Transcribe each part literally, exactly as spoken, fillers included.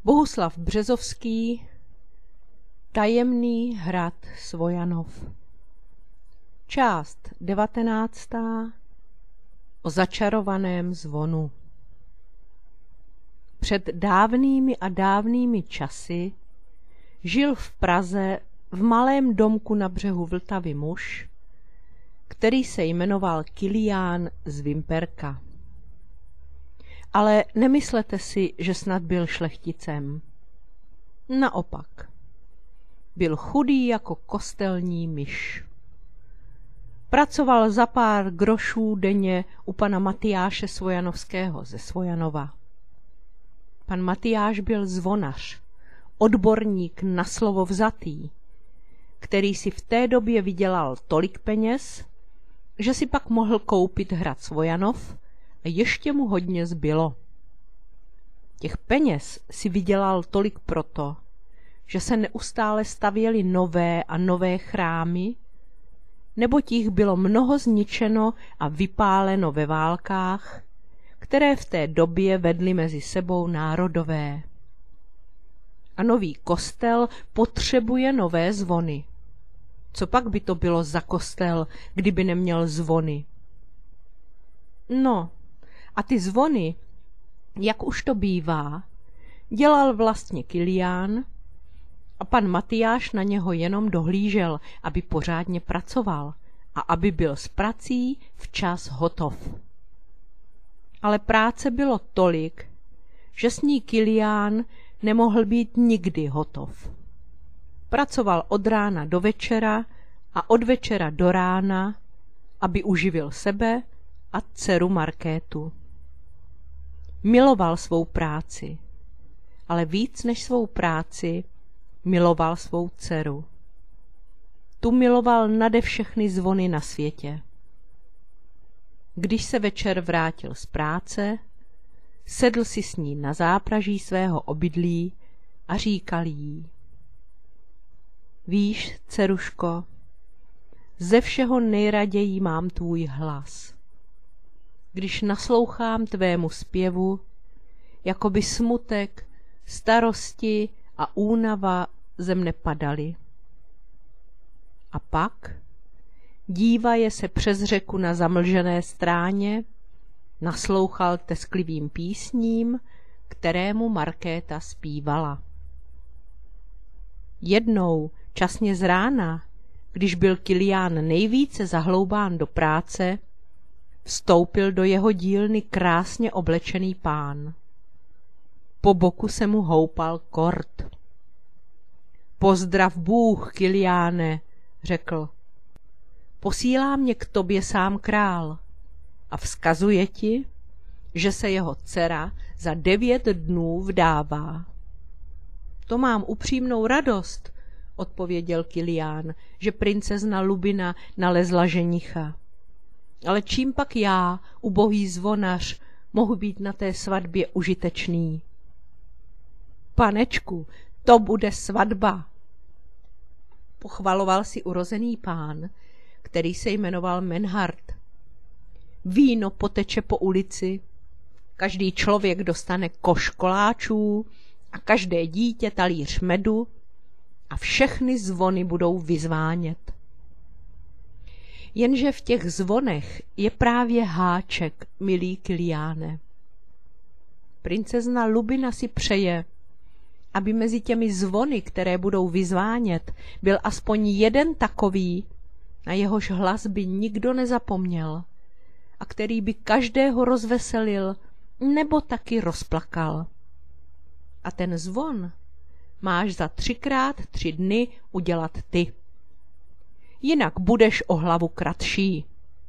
Bohuslav Březovský, Tajemný hrad Svojanov. Část devatenáctá. O začarovaném zvonu. Před dávnými a dávnými časy žil v Praze v malém domku na břehu Vltavy muž, který se jmenoval Kilián z Vimperka. Ale nemyslete si, že snad byl šlechticem. Naopak. Byl chudý jako kostelní myš. Pracoval za pár grošů denně u pana Matyáše Svojanovského ze Svojanova. Pan Matyáš byl zvonař, odborník na slovo vzatý, který si v té době vydělal tolik peněz, že si pak mohl koupit hrad Svojanov a ještě mu hodně zbylo. Těch peněz si vydělal tolik proto, že se neustále stavěly nové a nové chrámy, neboť jich bylo mnoho zničeno a vypáleno ve válkách, které v té době vedly mezi sebou národové. A nový kostel potřebuje nové zvony. Co pak by to bylo za kostel, kdyby neměl zvony? No, a ty zvony, jak už to bývá, dělal vlastně Kilián a pan Matyáš na něho jenom dohlížel, aby pořádně pracoval a aby byl s prací včas hotov. Ale práce bylo tolik, že s ní Kilián nemohl být nikdy hotov. Pracoval od rána do večera a od večera do rána, aby uživil sebe a dceru Markétu. Miloval svou práci, ale víc než svou práci miloval svou dceru. Tu miloval nade všechny zvony na světě. Když se večer vrátil z práce, sedl si s ní na zápraží svého obydlí a říkal jí: Víš, dceruško, ze všeho nejraději mám tvůj hlas. Když naslouchám tvému zpěvu, jako by smutek, starosti a únava ze mne padaly. A pak dívaje se přes řeku na zamlžené stráně, naslouchal tesklivým písním, kterému Markéta zpívala. Jednou, časně z rána, když byl Kilián nejvíce zahloubán do práce, vstoupil do jeho dílny krásně oblečený pán. Po boku se mu houpal kort. Pozdrav Bůh, Kiliáne, řekl. Posílá mě k tobě sám král a vzkazuje ti, že se jeho dcera za devět dnů vdává. To mám upřímnou radost, odpověděl Kilián, že princezna Lubina nalezla ženicha. Ale čím pak já, ubohý zvonař, mohu být na té svatbě užitečný? Panečku, to bude svatba, pochvaloval si urozený pán, který se jmenoval Menhard. Víno poteče po ulici, každý člověk dostane koš koláčů a každé dítě talíř medu a všechny zvony budou vyzvánět. Jenže v těch zvonech je právě háček, milý Kiliáne. Princezna Lubina si přeje, aby mezi těmi zvony, které budou vyzvánět, byl aspoň jeden takový, na jehož hlas by nikdo nezapomněl a který by každého rozveselil nebo taky rozplakal. A ten zvon máš za třikrát tři dny udělat ty. Jinak budeš o hlavu kratší.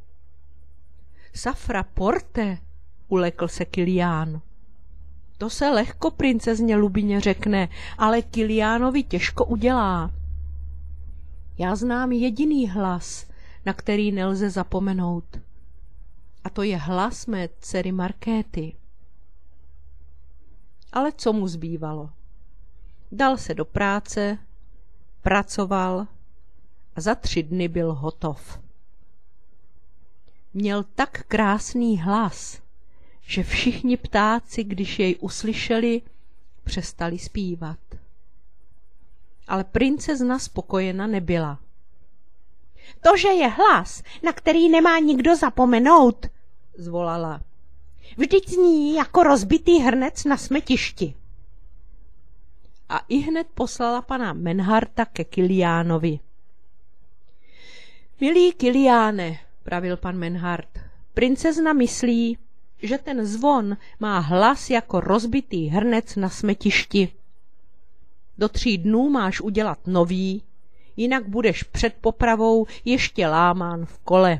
Safra porte, ulekl se Kilián. To se lehko princezně Lubině řekne, ale Kiliánovi těžko udělá. Já znám jediný hlas, na který nelze zapomenout. A to je hlas mé dcery Markéty. Ale co mu zbývalo? Dal se do práce, pracoval a za tři dny byl hotov. Měl tak krásný hlas, že všichni ptáci, když jej uslyšeli, přestali zpívat. Ale princezna spokojena nebyla. To, že je hlas, na který nemá nikdo zapomenout, zvolala. Vždyť zní jako rozbitý hrnec na smetišti. A ihned poslala pana Menharta ke Kiliánovi. Milý Kiliáne, pravil pan Menhart, princezna myslí, že ten zvon má hlas jako rozbitý hrnec na smetišti. Do tří dnů máš udělat nový, jinak budeš před popravou ještě lámán v kole.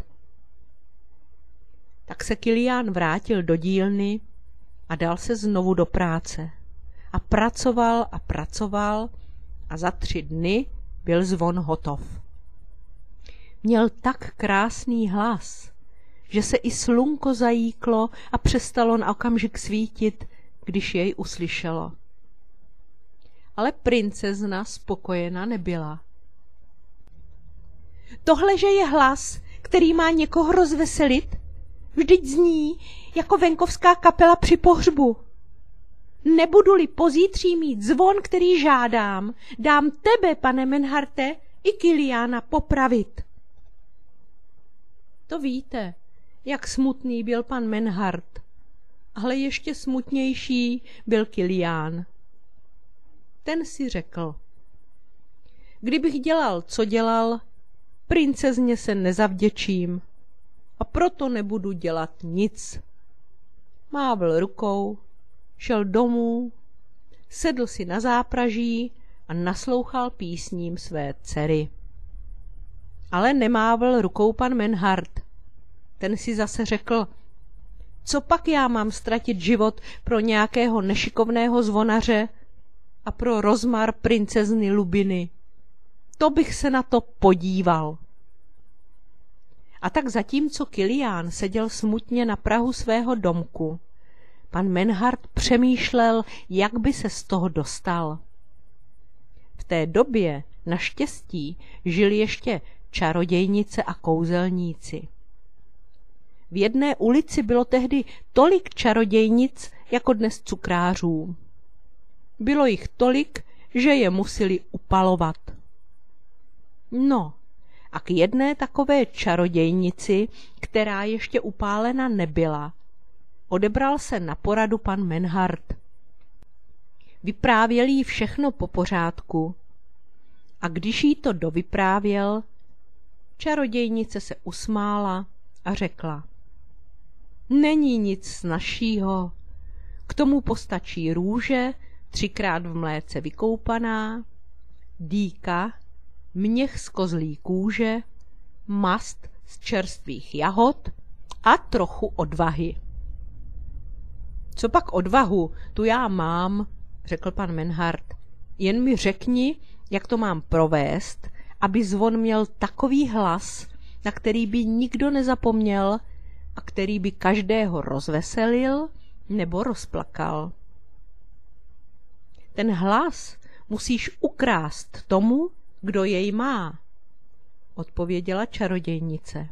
Tak se Kilián vrátil do dílny a dal se znovu do práce. A pracoval a pracoval a za tři dny byl zvon hotov. Měl tak krásný hlas, že se i slunko zajíklo a přestalo na okamžik svítit, když jej uslyšelo. Ale princezna spokojena nebyla. Tohle, že je hlas, který má někoho rozveselit, vždyť zní jako venkovská kapela při pohřbu. Nebudu-li pozítří mít zvon, který žádám, dám tebe, pane Menharte, i Kiliána popravit. To víte, jak smutný byl pan Menhart, ale ještě smutnější byl Kilián. Ten si řekl, kdybych dělal, co dělal, princezně se nezavděčím a proto nebudu dělat nic. Mávl rukou, šel domů, sedl si na zápraží a naslouchal písním své dcery. Ale nemávl rukou pan Menhart. Ten si zase řekl, co pak já mám ztratit život pro nějakého nešikovného zvonaře a pro rozmar princezny Lubiny. To bych se na to podíval. A tak zatímco Kilián seděl smutně na prahu svého domku, pan Menhart přemýšlel, jak by se z toho dostal. V té době naštěstí žili ještě čarodějnice a kouzelníci. V jedné ulici bylo tehdy tolik čarodějnic, jako dnes cukrářů. Bylo jich tolik, že je museli upalovat. No, a k jedné takové čarodějnici, která ještě upálena nebyla, odebral se na poradu pan Menhart. Vyprávěl jí všechno po pořádku a když jí to dovyprávěl, čarodějnice se usmála a řekla: Není nic snazšího, k tomu postačí růže, třikrát v mléce vykoupaná, dýka, měch z kozlí kůže, mast z čerstvých jahod a trochu odvahy. Co pak odvahu, tu já mám, řekl pan Menhart. Jen mi řekni, jak to mám provést, aby zvon měl takový hlas, na který by nikdo nezapomněl a který by každého rozveselil nebo rozplakal. Ten hlas musíš ukrást tomu, kdo jej má, odpověděla čarodějnice.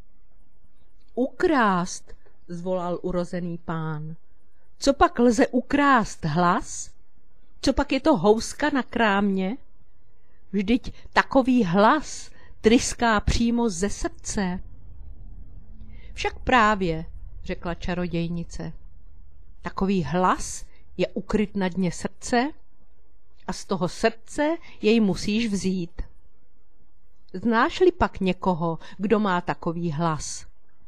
Ukrást, zvolal urozený pán. Co pak lze ukrást hlas? Co pak je to houska na krámě? Vždyť takový hlas tryská přímo ze srdce. Však právě, řekla čarodějnice, takový hlas je ukryt na dně srdce a z toho srdce jej musíš vzít. Znáš-li pak někoho, kdo má takový hlas?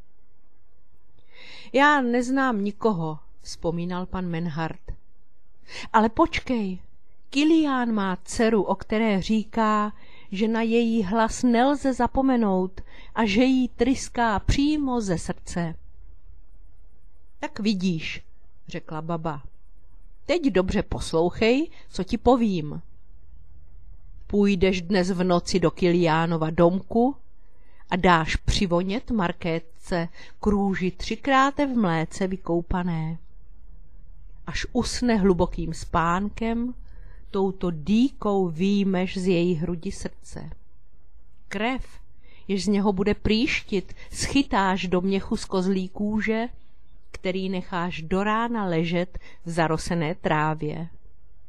Já neznám nikoho, vzpomínal pan Menhart. Ale počkej, Kilián má dceru, o které říká, že na její hlas nelze zapomenout a že jí tryská přímo ze srdce. Tak vidíš, řekla baba. Teď dobře poslouchej, co ti povím. Půjdeš dnes v noci do Kiliánova domku a dáš přivonět markétce k růži třikrát v mléce vykoupané. Až usne hlubokým spánkem, touto dýkou výjmeš z její hrudi srdce. Krev, jež z něho bude prýštit, schytáš do měchu z kozlí kůže, který necháš do rána ležet v zarosené trávě.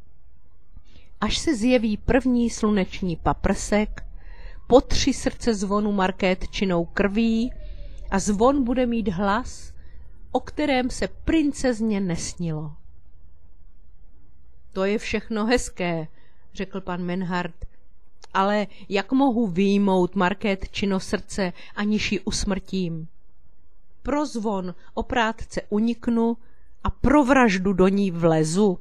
až se zjeví první sluneční paprsek, potři srdce zvonu markétčinou krví a zvon bude mít hlas, o kterém se princezně nesnilo. To je všechno hezké, řekl pan Menhart, ale jak mohu vyjmout markétčino srdce, aniž ji usmrtím? Pro zvon o prátce uniknu a pro vraždu do ní vlezu.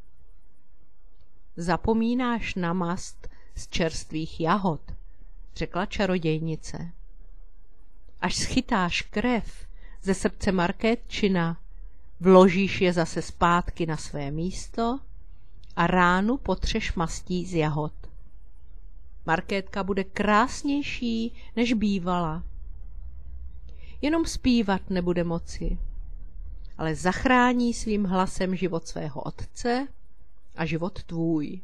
Zapomínáš na mast z čerstvých jahod, řekla čarodějnice. Až schytáš krev ze srdce markétčina, vložíš je zase zpátky na své místo a ránu potřeš mastí z jahod. Markétka bude krásnější, než bývala. Jenom zpívat nebude moci, ale zachrání svým hlasem život svého otce a život tvůj.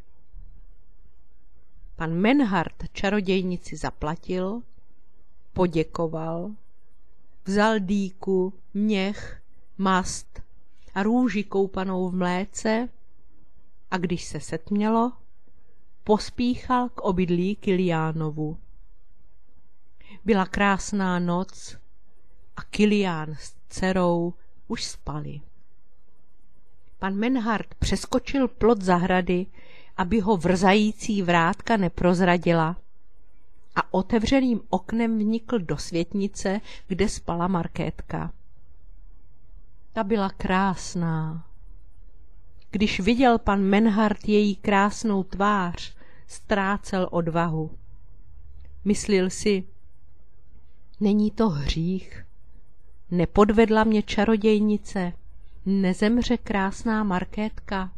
Pan Menhart čarodějnici zaplatil, poděkoval, vzal dýku, měch, mast a růži koupanou v mléce a když se setmělo, pospíchal k obydlí Kiliánovu. Byla krásná noc a Kilián s dcerou už spali. Pan Menhart přeskočil plot zahrady, aby ho vrzající vrátka neprozradila, a otevřeným oknem vnikl do světnice, kde spala Markétka. Ta byla krásná. Když viděl pan Menhart její krásnou tvář, ztrácel odvahu. Myslil si, není to hřích, nepodvedla mě čarodějnice, nezemře krásná Markétka.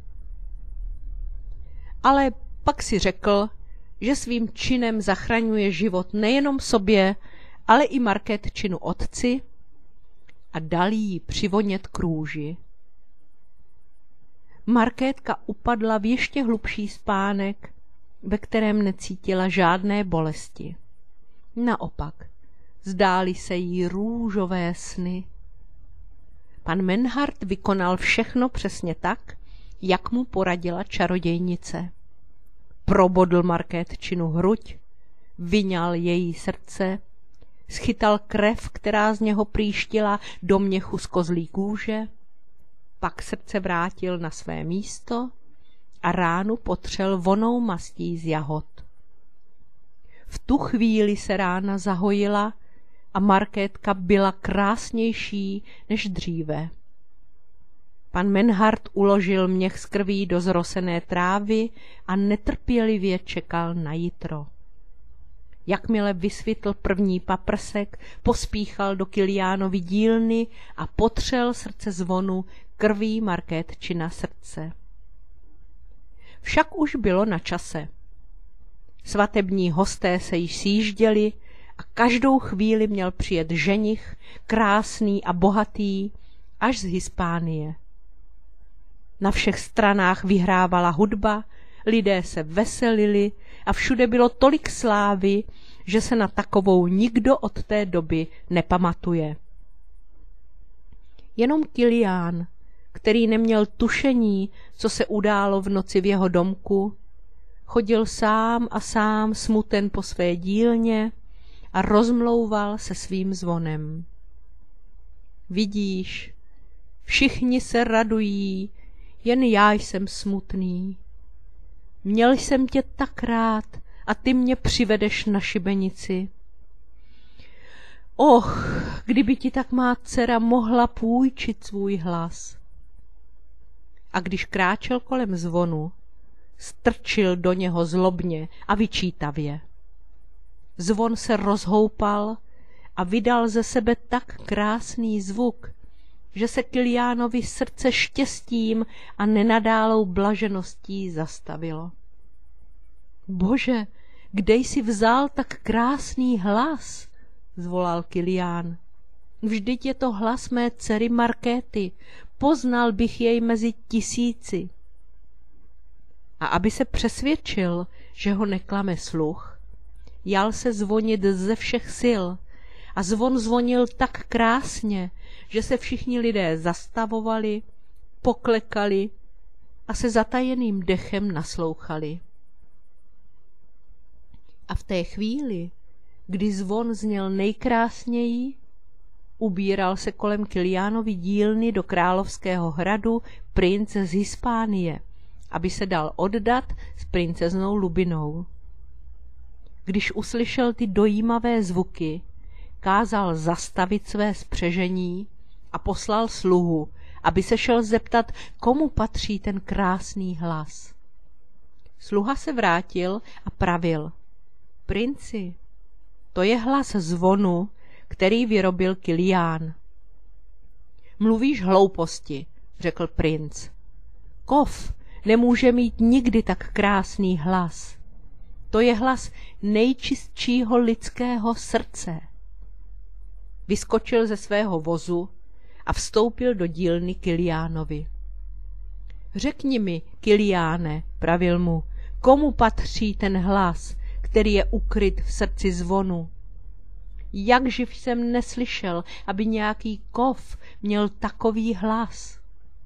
Ale pak si řekl, že svým činem zachraňuje život nejenom sobě, ale i Markétčinu otci a dal jí přivonět k růži. Markétka upadla v ještě hlubší spánek, ve kterém necítila žádné bolesti. Naopak, zdály se jí růžové sny. Pan Menhart vykonal všechno přesně tak, jak mu poradila čarodějnice. Probodl Markétčinu hruď, vyňal její srdce, schytal krev, která z něho prýštila do měchu z kozlí kůže, pak srdce vrátil na své místo a ránu potřel vonou mastí z jahod. V tu chvíli se rána zahojila a Markétka byla krásnější než dříve. Pan Menhart uložil měch z krví do zrosené trávy a netrpělivě čekal na jitro. Jakmile vysvětl první paprsek, pospíchal do Kiliánovy dílny a potřel srdce zvonu krví Markétčina srdce. Však už bylo na čase. Svatební hosté se již sjížděli a každou chvíli měl přijet ženich, krásný a bohatý, až z Hispánie. Na všech stranách vyhrávala hudba, lidé se veselili a všude bylo tolik slávy, že se na takovou nikdo od té doby nepamatuje. Jenom Kilián, který neměl tušení, co se událo v noci v jeho domku, chodil sám a sám smuten po své dílně a rozmlouval se svým zvonem. Vidíš, všichni se radují, jen já jsem smutný. Měl jsem tě tak rád a ty mě přivedeš na šibenici. Och, kdyby ti tak má dcera mohla půjčit svůj hlas. A když kráčel kolem zvonu, strčil do něho zlobně a vyčítavě. Zvon se rozhoupal a vydal ze sebe tak krásný zvuk, že se Kiliánovi srdce štěstím a nenadálou blažeností zastavilo. Bože, kde jsi vzal tak krásný hlas? Zvolal Kilián. Vždyť je to hlas mé dcery Markéty, poznal bych jej mezi tisíci. A aby se přesvědčil, že ho neklame sluch, jal se zvonit ze všech sil a zvon zvonil tak krásně, že se všichni lidé zastavovali, poklekali a se zatajeným dechem naslouchali. A v té chvíli, kdy zvon zněl nejkrásněji, ubíral se kolem Kiliánovy dílny do královského hradu princ z Hispánie, aby se dal oddat s princeznou Lubinou. Když uslyšel ty dojímavé zvuky, kázal zastavit své spřežení a poslal sluhu, aby se šel zeptat, komu patří ten krásný hlas. Sluha se vrátil a pravil: Princi, to je hlas zvonu, který vyrobil Kilián. Mluvíš hlouposti, řekl princ. Kov nemůže mít nikdy tak krásný hlas. To je hlas nejčistšího lidského srdce. Vyskočil ze svého vozu a vstoupil do dílny Kiliánovi. Řekni mi, Kiliáne, pravil mu, komu patří ten hlas, který je ukryt v srdci zvonu. Jak živ jsem neslyšel, aby nějaký kov měl takový hlas.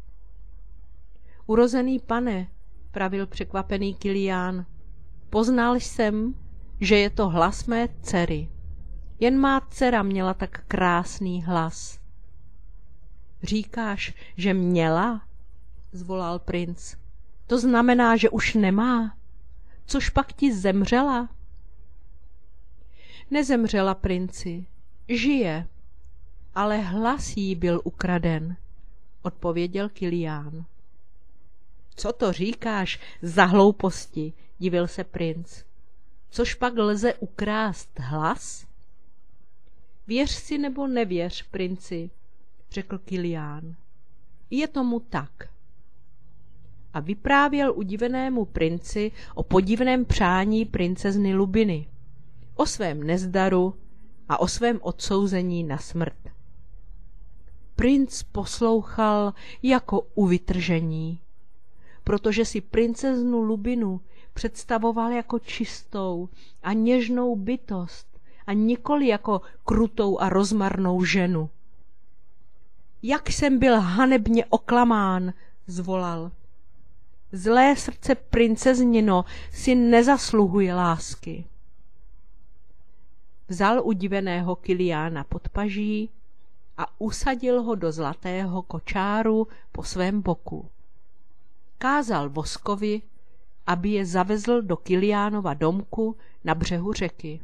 Urozený pane, pravil překvapený Kilián, poznal jsem, že je to hlas mé dcery. Jen má dcera měla tak krásný hlas. Říkáš, že měla? Zvolal princ. To znamená, že už nemá. Což pak ti zemřela? Nezemřela, princi, žije, ale hlas jí byl ukraden, odpověděl Kilián. Co to říkáš za hlouposti, divil se princ. Což pak lze ukrást hlas? Věř si nebo nevěř, princi, řekl Kilián. Je tomu tak. A vyprávěl udivenému princi o podivném přání princezny Lubiny, o svém nezdaru a o svém odsouzení na smrt. Princ poslouchal jako u vytržení, protože si princeznu Lubinu představoval jako čistou a něžnou bytost a nikoli jako krutou a rozmarnou ženu. Jak jsem byl hanebně oklamán, zvolal. Zlé srdce princeznino si nezasluhuje lásky. Vzal udiveného Kiliána pod paží a usadil ho do zlatého kočáru po svém boku. Kázal voskovi, aby je zavezl do Kiliánova domku na břehu řeky.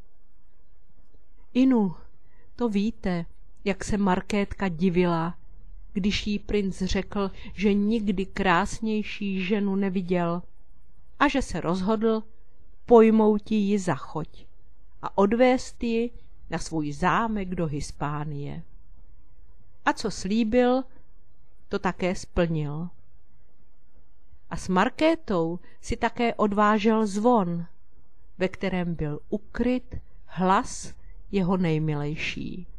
Inu, to víte, jak se Markétka divila, když jí princ řekl, že nikdy krásnější ženu neviděl a že se rozhodl pojmout ji za choť a odvést ji na svůj zámek do Hispánie. A co slíbil, to také splnil. A s Markétou si také odvážel zvon, ve kterém byl ukryt hlas jeho nejmilejší.